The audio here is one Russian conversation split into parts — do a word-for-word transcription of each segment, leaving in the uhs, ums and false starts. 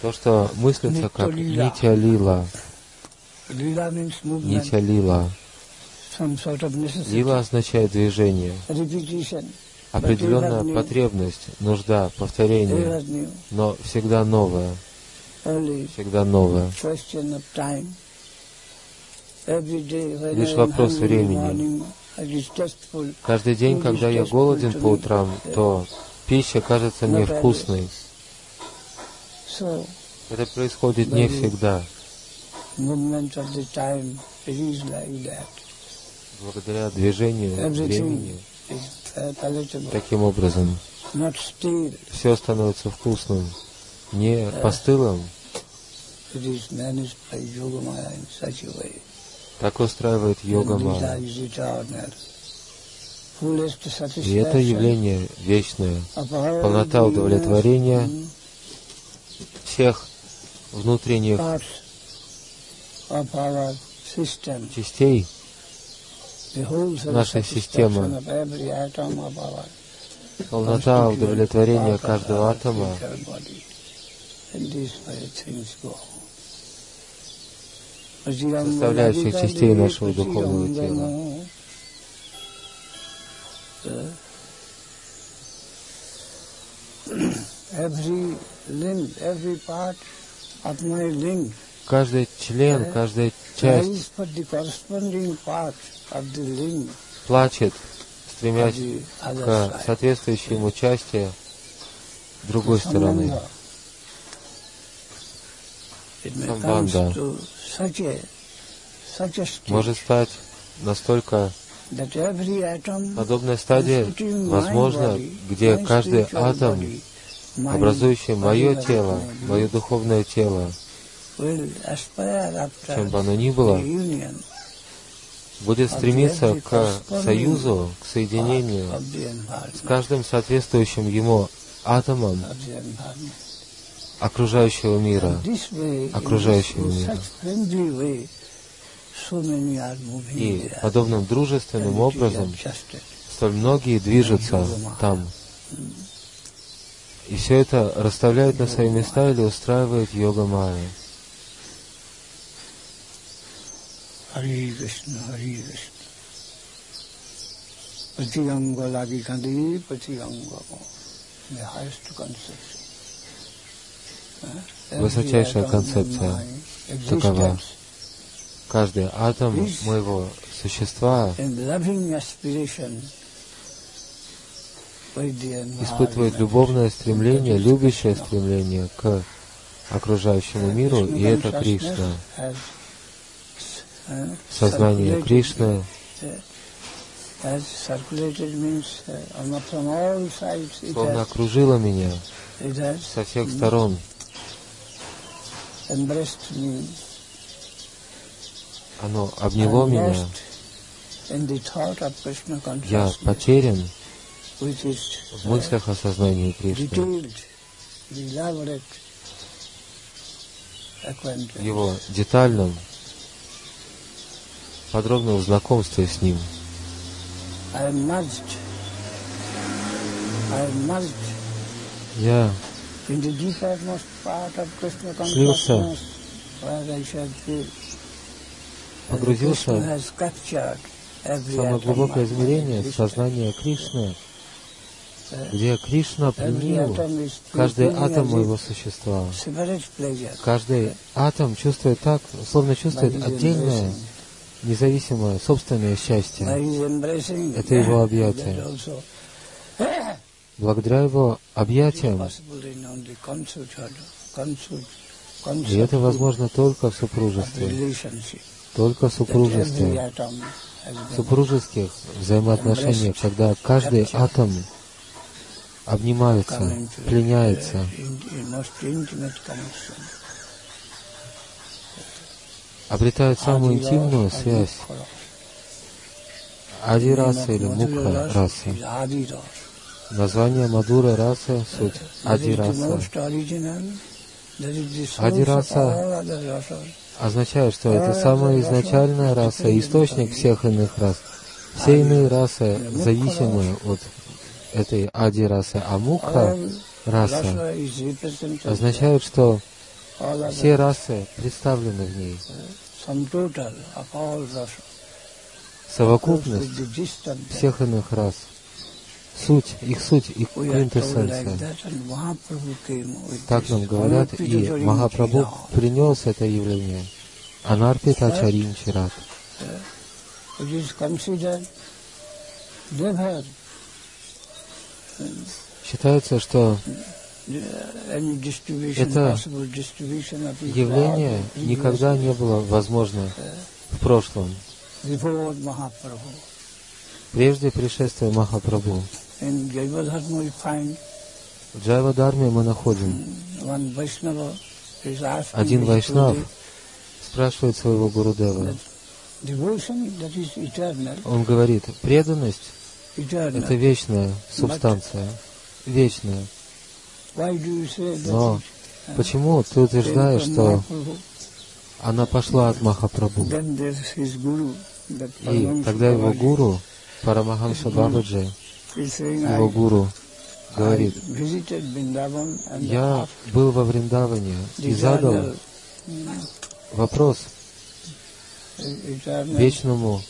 То, что мыслится как нитя-лила. Нитя-лила. Лила означает движение. Определенная потребность, нужда, повторение, но всегда новое. Всегда новое. Лишь вопрос времени. Каждый день, когда я голоден по утрам, то пища кажется мне вкусной. Это происходит не всегда. Благодаря движению времени, таким образом, все становится вкусным, не постылым. Так устраивает йога-майя. И это явление вечное, полнота удовлетворения всех внутренних частей нашей системы, полнота удовлетворения каждого атома, составляющих частей нашего духовного тела. Каждый член, каждая часть плачет, стремясь к соответствующей ему части другой стороны. Самбанда может стать настолько подобной стадии, возможно, где каждый атом, образующий мое тело, мое духовное тело, чем бы оно ни было, будет стремиться к союзу, к соединению с каждым соответствующим ему атомом окружающего мира, окружающего мира. И подобным дружественным образом столь многие движутся там. И все это расставляют на свои места или устраивает йога-майя. Хари Кришна, Хари Кришна. Патиганга лаги канди, патиганга. The highest conception. Высочайшая концепция такова. Каждый атом моего существа испытывает любовное стремление, любящее стремление к окружающему миру, и это Кришна. Сознание Кришны словно окружило меня со всех сторон. Оно обняло меня. Я потерян в мыслях о сознании Кришны, в его детальном, подробном знакомстве с ним. Я слился, погрузился в самое глубокое измерение сознания Кришны, где Кришна пленил каждый атом моего существа. Каждый атом чувствует так, словно чувствует отдельное, независимое, собственное счастье. Это его объятие. Благодаря его объятиям, и это возможно только в супружестве, только в супружестве, в супружеских взаимоотношениях, когда каждый атом обнимается, пленяется. Обретают самую интимную связь. Ади-раса или мукха-раса. Название Мадура расы — суть Ади-раса. Ади-раса означает, что это самая изначальная раса, источник всех иных рас. Все иные расы зависимы от этой Ади-расы, а мукха-раса означает, что Все расы представлены в ней. Совокупность всех иных рас. Суть, их суть, их квинтэссенция. Так нам говорят, и Махапрабху принес это явление. Анарпита Ачарья Чират. Считается, что это явление никогда не было возможно в прошлом, прежде пришествия Махапрабху. В Джайва-дарме мы находим, один вайшнав спрашивает своего Гурудева. Он говорит, преданность — это вечная субстанция, вечная. Но почему ты утверждаешь, что она пошла от Махапрабху? И тогда его гуру, Парамахамса Бабаджи, его гуру, говорит, я был во Вриндаване и задал вопрос вечному,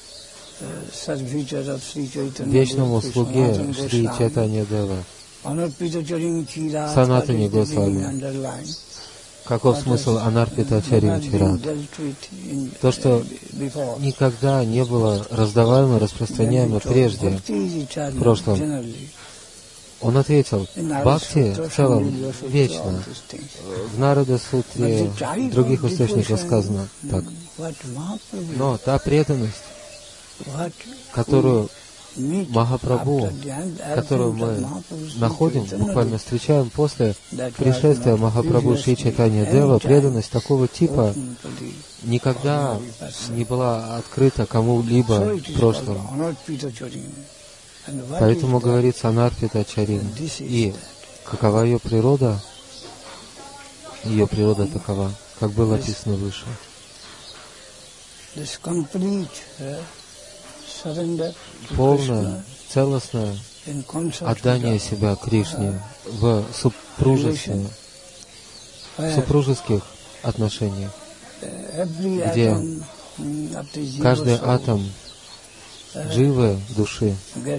вечному слуге Шри Чайтанья Дева, Санатани Госвами. Каков смысл Анарпита Ачарья Чират? То, что никогда не было раздаваемо, распространяемо прежде, в прошлом. Он ответил, бхакти в целом вечно. В Нарада-сутре, в других источниках сказано так. Но та преданность, которую Махапрабху, которую мы находим, буквально встречаем после пришествия Махапрабху Шри Чайтанья Дева, преданность такого типа никогда не была открыта кому-либо в прошлом. Поэтому говорится Анарпита Ачарья. И какова ее природа? Ее природа такова, как было описано выше. Полное, целостное отдание себя Кришне в супружестве, в супружеских отношениях, где каждый атом дживы души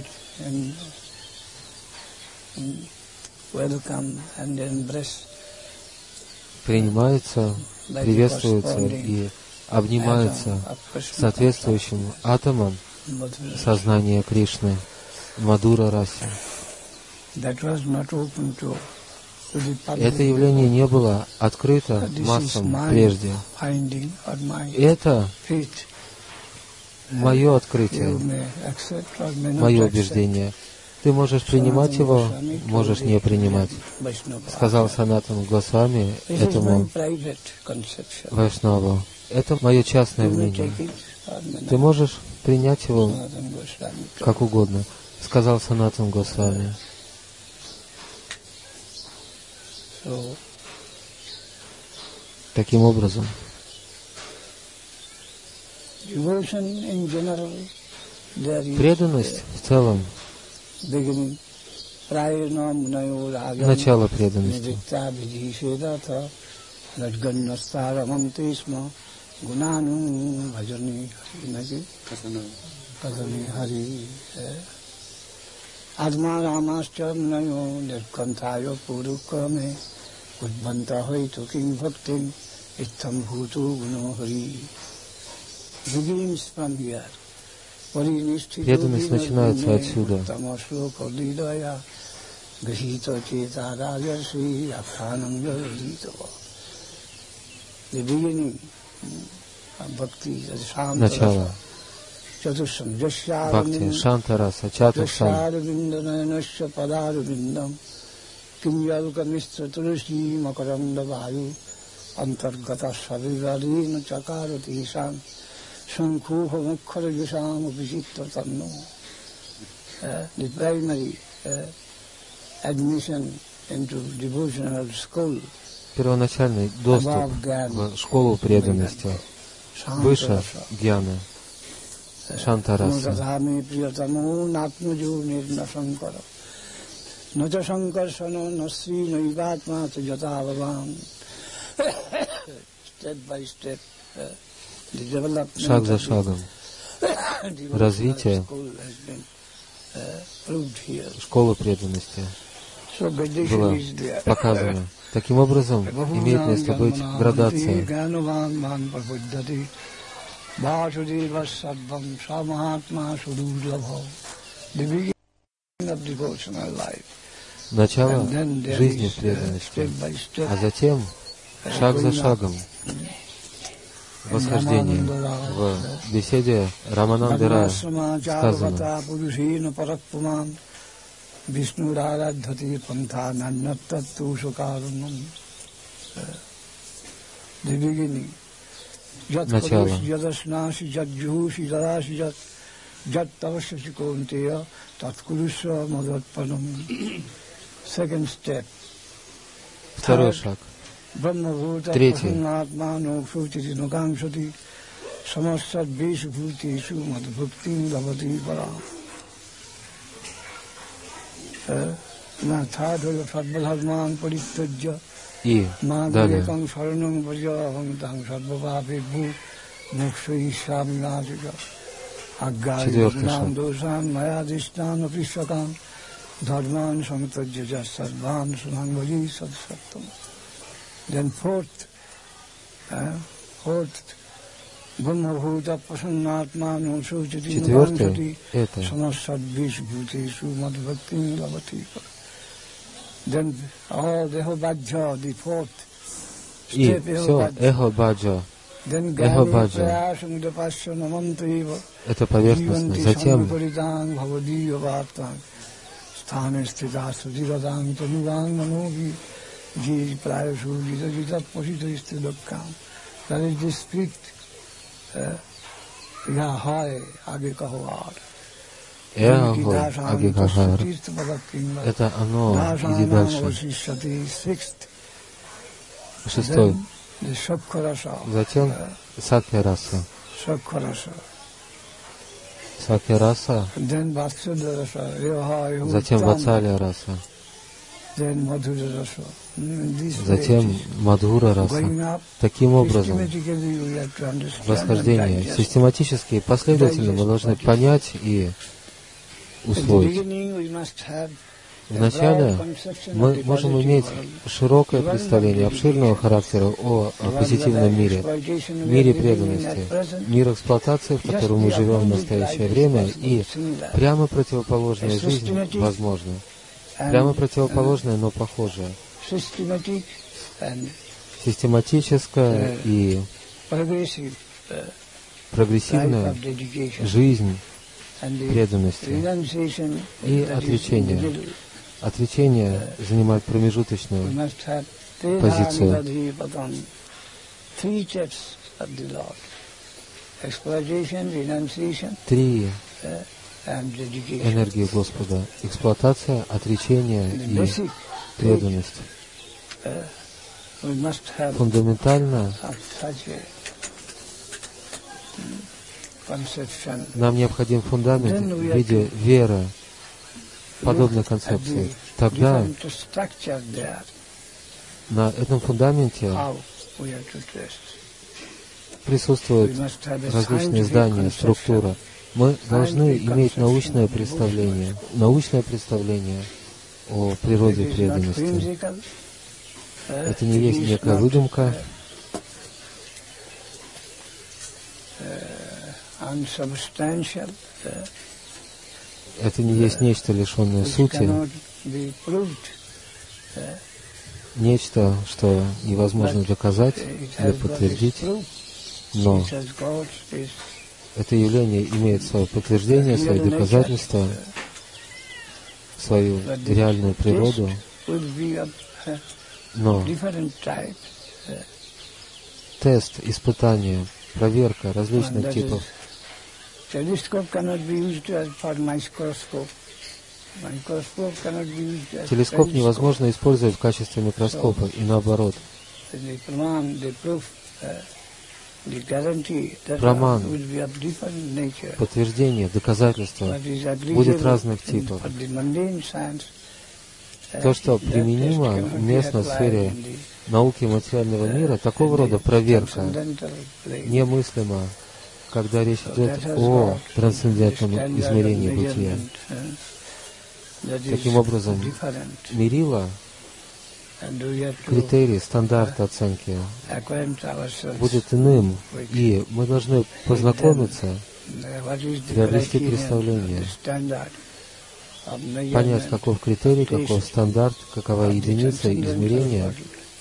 принимается, приветствуется и обнимается соответствующим атомом сознания Кришны, Мадура Раси. Это явление не было открыто массам прежде. Это мое открытие, мое убеждение. Ты можешь принимать его, можешь не принимать. Сказал Санатана Госвами этому вайшнаву. Это мое частное мнение. Ты можешь принять его как угодно, сказал Санатана Госвами. Таким образом, преданность в целом, начало преданности. Гунанум баджани инаги касани хари адма рамашча мнайо ниркантайо пурукаме удбанта хойту ким бхактим иттам бхуту гуно хари. Преданность начинается отсюда. Начало. Бхакти, Шантараса, Чатурсан. Антаргата Савиварина Чакарати Сан Shankhuha Mukhara Yusam Abhijita Tanno. The primary uh, admission into devotional school. Первоначальный доступ в школу преданности, выше гьяны, Шантараса. шаг за шагом развитие школы преданности было показано. Таким образом, имеет место быть градация. Начало жизни в преданности, а затем шаг за шагом восхождение. В беседе Рамананды Рая сказано: начало. Второй шаг. Третий. И далее. Четвертый шаг. Then fourth, uh, fourth, четвертый — это then all the Bhajja, the fourth и все эхо-баджа. Эхо-баджа — это поверхностно. Затем that is the spirit. Эхо Агикахар — это оно, иди дальше. Шестой. Затем Сакья-раса. Сакья-раса. Затем Ватсалья-раса. Затем Мадхура-раса. Таким образом, восхождение систематически и последовательно мы должны понять и усвоить. Вначале мы можем иметь широкое представление обширного характера о, о позитивном мире, мире преданности, мир эксплуатации, в котором мы живем в настоящее время, и прямо противоположная жизнь возможна. Прямо противоположная, но похожая. Систематическая и прогрессивная жизнь преданности и отречения. Отречение занимает промежуточную позицию. Три энергии Господа: эксплуатация, отречение и преданность. Фундаментально нам необходим фундамент в виде веры, подобной концепции. Тогда на этом фундаменте присутствуют различные здания, структура. Мы должны иметь научное представление, научное представление о природе преданности. Это не есть некая выдумка, это не есть нечто, лишенное сути, нечто, что невозможно доказать или подтвердить, но это явление имеет свое подтверждение, свое доказательство, свою реальную природу, но тест, испытание, проверка различных типов. Телескоп невозможно использовать в качестве микроскопа, и наоборот. Праман, подтверждение, доказательство будет разных типов. То, что применимо местно в сфере науки материального мира, такого рода проверка немыслима, когда речь идет о трансцендентном измерении бытия. Таким образом, мерила, критерий, стандарт оценки будет иным, и мы должны познакомиться, приобрести представление, понять, каков критерий, каков стандарт, какова единица измерения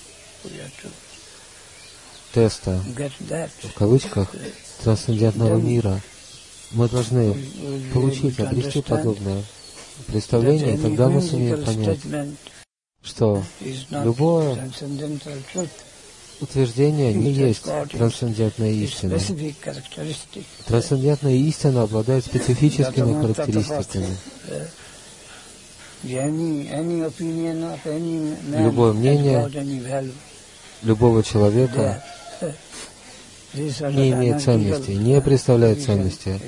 теста, в кавычках, трансцендентного мира. Мы должны получить, обрести подобное представление, и тогда мы сумеем понять, что любое утверждение не есть трансцендентная истина. Трансцендентная истина обладает специфическими характеристиками. Любое мнение любого человека не имеет ценности, не представляет ценности.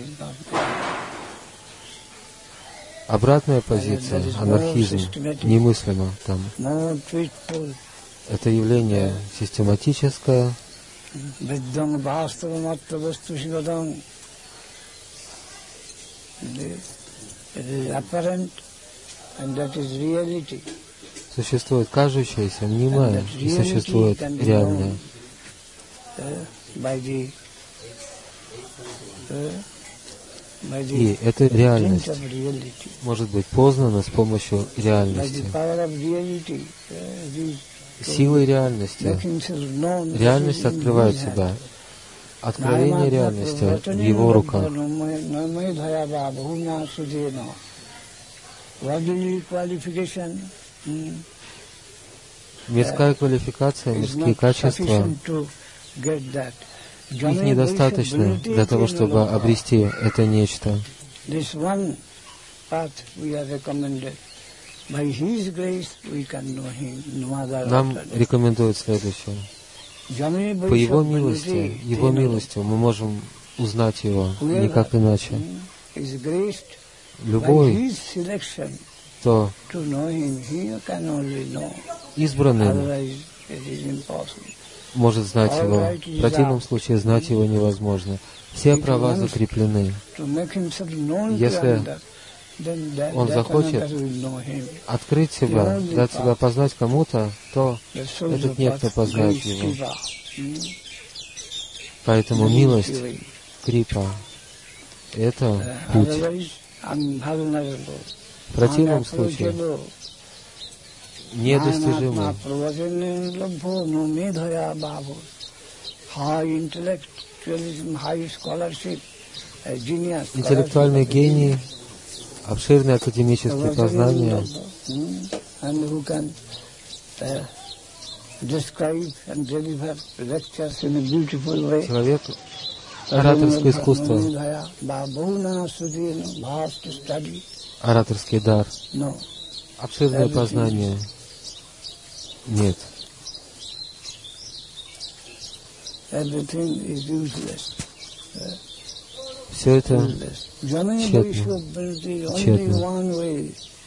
Обратная позиция, анархизм, немыслимо там. Это явление систематическое, существует кажущееся, мнимое, и существует реальное. И эта реальность может быть познана с помощью реальности. Силой реальности реальность открывает себя. Откровение реальности в его руках. Мирская квалификация, мирские качества, их недостаточно для того, чтобы обрести это нечто. Нам рекомендуют следующее. По Его милости, Его милостью мы можем узнать Его, никак иначе. Любой, кто избранным может знать Его. В противном случае знать Его невозможно. Все права закреплены. Если он захочет открыть себя, дать себя познать кому-то, то этот некто познает Его. Поэтому милость, крипа, это путь. В противном случае недостижимый. Интеллектуальный гений, обширные академические познания, человек, ораторское искусство, ораторский дар, обширное познание. Нет. Все это тщетно. Тщетно.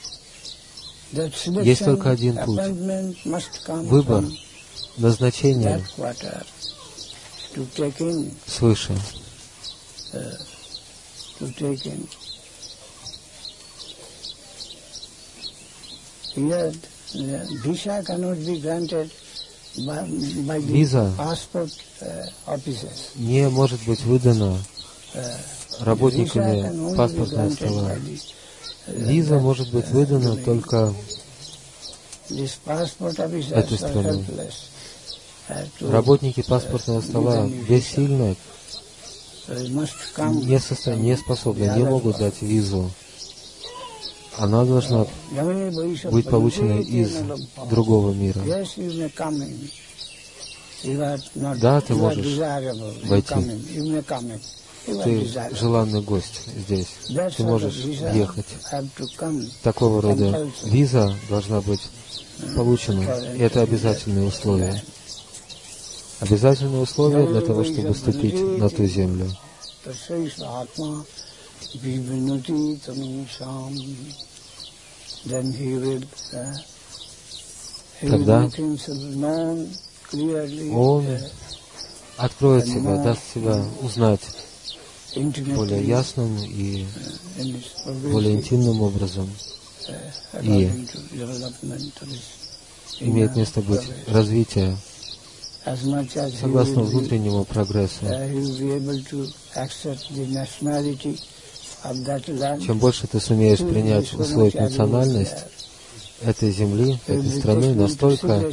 Есть только один путь. Выбор, назначение свыше. Виза не может быть выдана работниками паспортного стола. Виза может быть выдана только этой страной. Работники паспортного стола бессильны, не, состо... не способны, не могут дать визу. Она должна быть получена из другого мира. Да, ты можешь войти. Ты желанный гость здесь. Ты можешь ехать. Такого рода виза должна быть получена. И это обязательные условия. Обязательные условия для того, чтобы ступить на ту землю. Тогда Он откроет себя, даст себя узнать более ясным и более интимным образом. И имеет место быть развитие согласно внутреннему прогрессу. Чем больше ты сумеешь принять, усвоить национальность этой земли, этой страны, настолько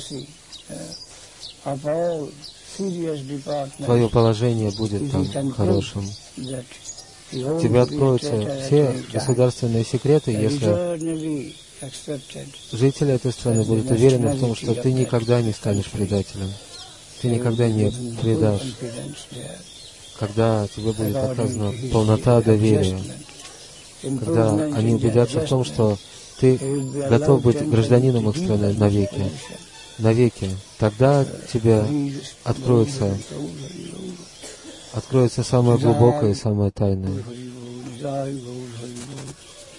твое положение будет там хорошим. Тебе откроются все государственные секреты, если жители этой страны будут уверены в том, что ты никогда не станешь предателем. Ты никогда не предашь. Когда тебе будет оказана полнота доверия, когда они убедятся в том, что ты готов быть гражданином их страны навеки, навеки, тогда тебе откроется, откроется самое глубокое и самое тайное.